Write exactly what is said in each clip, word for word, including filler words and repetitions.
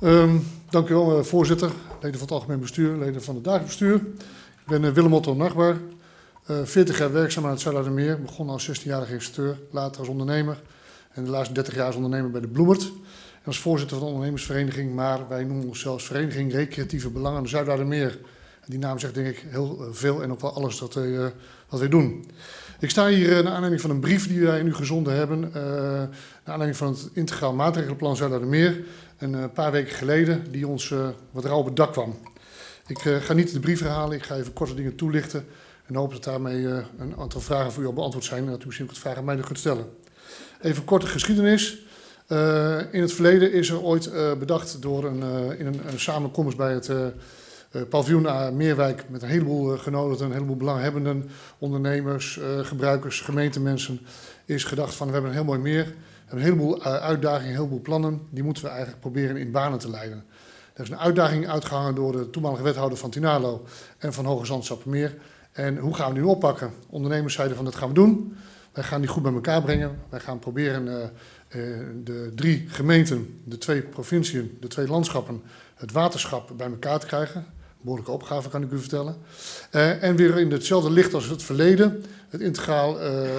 Um, dank u wel, uh, voorzitter, leden van het algemeen bestuur, leden van het dagelijks bestuur. Ik ben uh, Willem Otto Nachtbar, uh, veertig jaar werkzaam aan het Zuiderlaren. Begon als zestienjarige instructeur, later als ondernemer en de laatste dertig jaar als ondernemer bij de Bloemert. En als voorzitter van de ondernemersvereniging, maar wij noemen ons zelfs Vereniging Recreatieve Belangen aan de Zuiderlaardermeer. Die naam zegt denk ik heel uh, veel en ook wel alles dat wij, uh, wat wij doen. Ik sta hier uh, naar aanleiding van een brief die wij nu gezonden hebben, uh, naar aanleiding van het Integraal Maatregelenplan Zuiderlaadermeer, een uh, paar weken geleden, die ons uh, wat rauw op het dak kwam. Ik uh, ga niet de brief herhalen, ik ga even korte dingen toelichten en hoop dat daarmee uh, een aantal vragen voor u al beantwoord zijn en dat u misschien ook het vragen aan mij nog kunt stellen. Even korte geschiedenis. Uh, in het verleden is er ooit uh, bedacht door een, uh, in een, een samenkomst bij het uh, uh, paviljoen uh, Meerwijk met een heleboel uh, genodigden, een heleboel belanghebbenden, ondernemers, uh, gebruikers, gemeentemensen, is gedacht van we hebben een heel mooi meer, een heleboel uh, uitdagingen, een heleboel plannen, die moeten we eigenlijk proberen in banen te leiden. Er is een uitdaging uitgehangen door de toenmalige wethouder van Tinalo en van Hoge Zand-Sappemeer. En hoe gaan we nu oppakken? Ondernemers zeiden van dat gaan we doen. Wij gaan die goed bij elkaar brengen. Wij gaan proberen uh, uh, de drie gemeenten, de twee provinciën, de twee landschappen, het waterschap bij elkaar te krijgen. Behoorlijke opgave kan ik u vertellen. Uh, en weer in hetzelfde licht als het verleden. Het integraal uh, uh,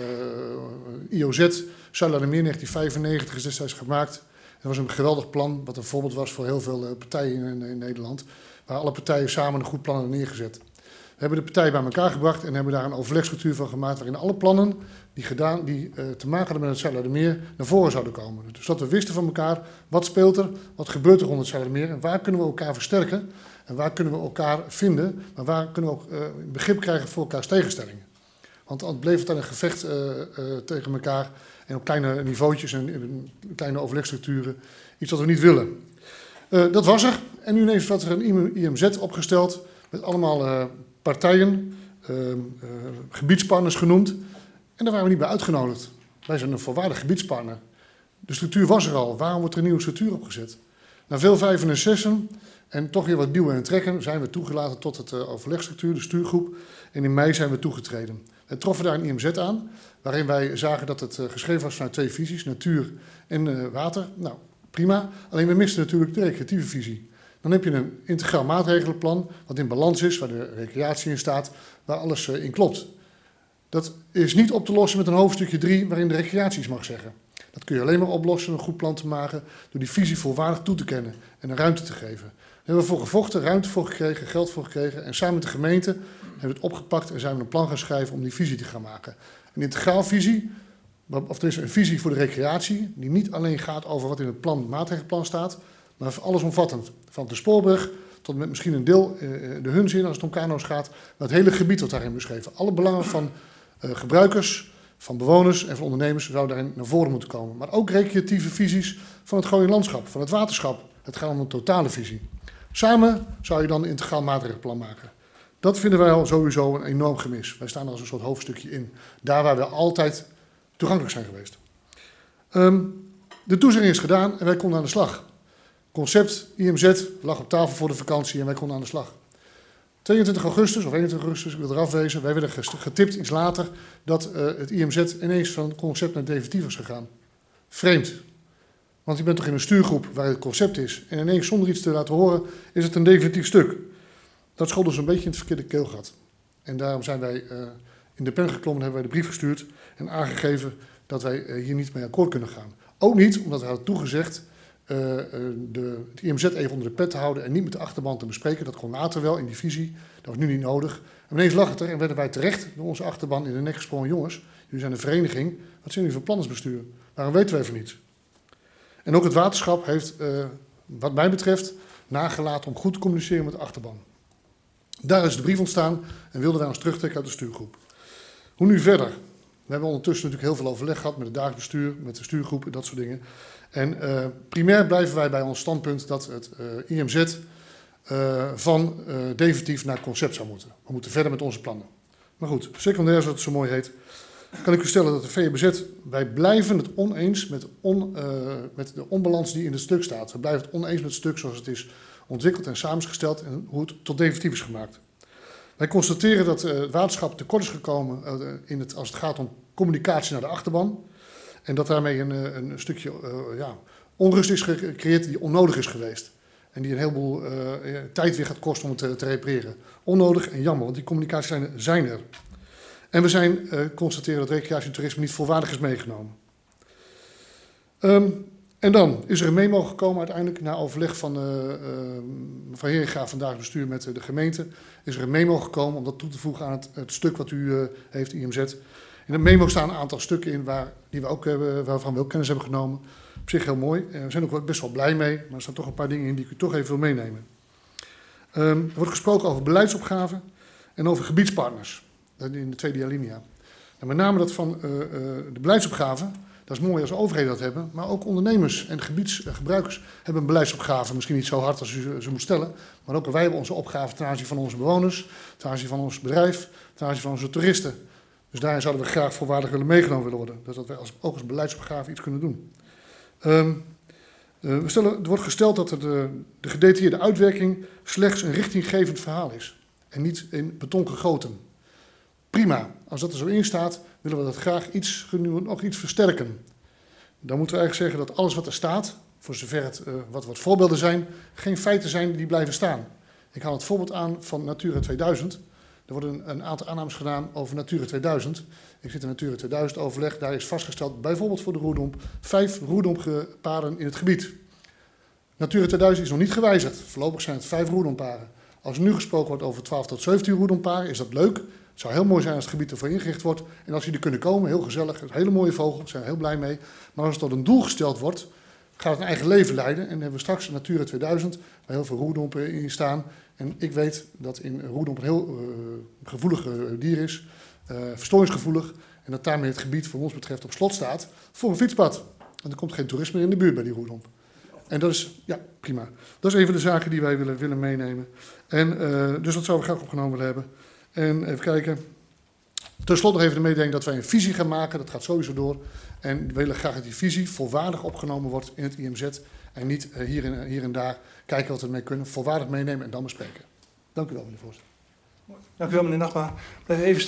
I O Z, Zuiderlaadermeer negentien vijfennegentig is destijds gemaakt. Dat was een geweldig plan, wat een voorbeeld was voor heel veel uh, partijen in, in Nederland. Waar alle partijen samen een goed plan hebben neergezet. We hebben de partijen bij elkaar gebracht en hebben daar een overlegstructuur van gemaakt waarin alle plannen die, gedaan, die uh, te maken hadden met het Zuiderlaadermeer naar voren zouden komen. Dus dat we wisten van elkaar wat speelt er, wat gebeurt er rond het Zuiderlaadermeer en waar kunnen we elkaar versterken en waar kunnen we elkaar vinden, maar waar kunnen we ook uh, begrip krijgen voor elkaars tegenstellingen. Want het bleef het aan een gevecht uh, uh, tegen elkaar en op kleine niveautjes en in kleine overlegstructuren, iets wat we niet willen. Uh, dat was er en nu ineens werd er een I M Z opgesteld met allemaal uh, partijen, uh, uh, gebiedspartners genoemd. En daar waren we niet bij uitgenodigd. Wij zijn een volwaardig gebiedspartner. De structuur was er al. Waarom wordt er een nieuwe structuur opgezet? Na veel vijven en zessen en toch weer wat duwen en trekken zijn we toegelaten tot het uh, overlegstructuur, de stuurgroep. En in mei zijn we toegetreden. We troffen daar een I M Z aan, waarin wij zagen dat het uh, geschreven was vanuit twee visies, natuur en uh, water. Nou, prima. Alleen we misten natuurlijk de recreatieve visie. Dan heb je een integraal maatregelenplan, wat in balans is, waar de recreatie in staat, waar alles uh, in klopt. Dat is niet op te lossen met een hoofdstukje drie, waarin de recreatie iets mag zeggen. Dat kun je alleen maar oplossen, een goed plan te maken, door die visie volwaardig toe te kennen en een ruimte te geven. Daar hebben we voor gevochten, ruimte voor gekregen, geld voor gekregen. En samen met de gemeente hebben we het opgepakt en zijn we een plan gaan schrijven om die visie te gaan maken. Een integraal visie, of er is een visie voor de recreatie, die niet alleen gaat over wat in het plan, maatregelenplan staat, maar allesomvattend. Van de spoorbrug tot met misschien een deel uh, de Hunzin als het om kano's gaat. Maar het hele gebied wordt daarin beschreven. Alle belangen van uh, gebruikers, van bewoners en van ondernemers zouden daarin naar voren moeten komen. Maar ook recreatieve visies van het Gooiend Landschap, van het waterschap. Het gaat om een totale visie. Samen zou je dan een integraal maatregelenplan maken. Dat vinden wij al sowieso een enorm gemis. Wij staan er als een soort hoofdstukje in. Daar waar we altijd toegankelijk zijn geweest. Um, de toezegging is gedaan en wij konden aan de slag. Concept I M Z lag op tafel voor de vakantie en wij konden aan de slag. tweeëntwintig augustus of eenentwintig augustus, ik wil eraf wezen, wij werden getipt iets later dat uh, het I M Z ineens van concept naar definitief was gegaan. Vreemd. Want je bent toch in een stuurgroep waar het concept is en ineens zonder iets te laten horen is het een definitief stuk. Dat schoot dus een beetje in het verkeerde keelgat. En daarom zijn wij uh, in de pen geklommen en hebben wij de brief gestuurd en aangegeven dat wij uh, hier niet mee akkoord kunnen gaan. Ook niet omdat we hadden toegezegd Uh, de, het I M Z even onder de pet te houden en niet met de achterban te bespreken. Dat kon later wel in die visie. Dat was nu niet nodig. En ineens lag het er en werden wij terecht door onze achterban in de nek gesprongen. Jongens, jullie zijn een vereniging. Wat zijn jullie voor planningsbestuur? Waarom weten wij van niets? En ook het waterschap heeft, uh, wat mij betreft, nagelaten om goed te communiceren met de achterban. Daar is de brief ontstaan en wilden wij ons terugtrekken uit de stuurgroep. Hoe nu verder? We hebben ondertussen natuurlijk heel veel overleg gehad met het dagelijks bestuur, met de stuurgroep en dat soort dingen. En uh, primair blijven wij bij ons standpunt dat het uh, I M Z uh, van uh, definitief naar concept zou moeten. We moeten verder met onze plannen. Maar goed, secundair, zoals het zo mooi heet, kan ik u stellen dat de V M B Z, wij blijven het oneens met, on, uh, met de onbalans die in het stuk staat. We blijven het oneens met het stuk zoals het is ontwikkeld en samengesteld en hoe het tot definitief is gemaakt. Wij constateren dat uh, het waterschap tekort is gekomen uh, in het, als het gaat om communicatie naar de achterban. En dat daarmee een, een stukje uh, ja, onrust is gecreëerd die onnodig is geweest. En die een heleboel uh, tijd weer gaat kosten om het te, te repareren. Onnodig en jammer, want die communicatielijnen zijn er. En we zijn uh, constateren dat recreatie en toerisme niet volwaardig is meegenomen. Um, en dan is er een memo gekomen uiteindelijk, na overleg van uh, uh, mevrouw Heringa vandaag bestuur met uh, de gemeente, is er een memo gekomen om dat toe te voegen aan het, het stuk wat u uh, heeft, I M Z. In de memo staan een aantal stukken in waar, die we ook hebben, waarvan we ook kennis hebben genomen. Op zich heel mooi. Uh, we zijn ook best wel blij mee, maar er staan toch een paar dingen in die ik u toch even wil meenemen. Um, er wordt gesproken over beleidsopgaven en over gebiedspartners, in de tweede alinea. En met name dat van uh, uh, de beleidsopgaven. Dat is mooi als overheden dat hebben, maar ook ondernemers en gebiedsgebruikers hebben een beleidsopgave. Misschien niet zo hard als u ze moet stellen, maar ook wij hebben onze opgave ten aanzien van onze bewoners, ten aanzien van ons bedrijf, ten aanzien van onze toeristen. Dus daarin zouden we graag volwaardig willen meegenomen willen worden. Dus dat wij als, ook als beleidsopgave iets kunnen doen. Um, uh, we stellen, er wordt gesteld dat de, de gedetailleerde uitwerking slechts een richtinggevend verhaal is en niet in beton gegoten. Prima, als dat er zo in staat, willen we dat graag iets, nog iets versterken. Dan moeten we eigenlijk zeggen dat alles wat er staat, voor zover het uh, wat, wat voorbeelden zijn, geen feiten zijn die blijven staan. Ik haal het voorbeeld aan van Natura tweeduizend. Er worden een, een aantal aannames gedaan over Natura tweeduizend. Ik zit in Natura tweeduizend overleg, daar is vastgesteld, bijvoorbeeld voor de roerdomp, vijf roerdomparen in het gebied. Natura tweeduizend is nog niet gewijzigd. Voorlopig zijn het vijf roerdomparen. Als er nu gesproken wordt over twaalf tot zeventien roerdomparen, is dat leuk. Het zou heel mooi zijn als het gebied ervoor ingericht wordt. En als die er kunnen komen, heel gezellig, een hele mooie vogel, daar zijn we heel blij mee. Maar als het tot een doel gesteld wordt, gaat het een eigen leven leiden. En dan hebben we straks een Natura tweeduizend, waar heel veel roerdompen in staan. En ik weet dat in roerdomp een heel uh, gevoelig uh, dier is, uh, verstoringsgevoelig. En dat daarmee het gebied, voor ons betreft, op slot staat voor een fietspad. En er komt geen toerisme meer in de buurt bij die roerdomp. En dat is, ja, prima. Dat is even de zaken die wij willen, willen meenemen. En uh, dus dat zouden we graag opgenomen willen hebben. En even kijken. Ten slotte nog even de mededeling dat wij een visie gaan maken. Dat gaat sowieso door. En we willen graag dat die visie volwaardig opgenomen wordt in het I M Z. En niet uh, hier, en, hier en daar kijken wat we ermee kunnen. Volwaardig meenemen en dan bespreken. Dank u wel, meneer voorzitter. Dank u wel, meneer Nachma. Even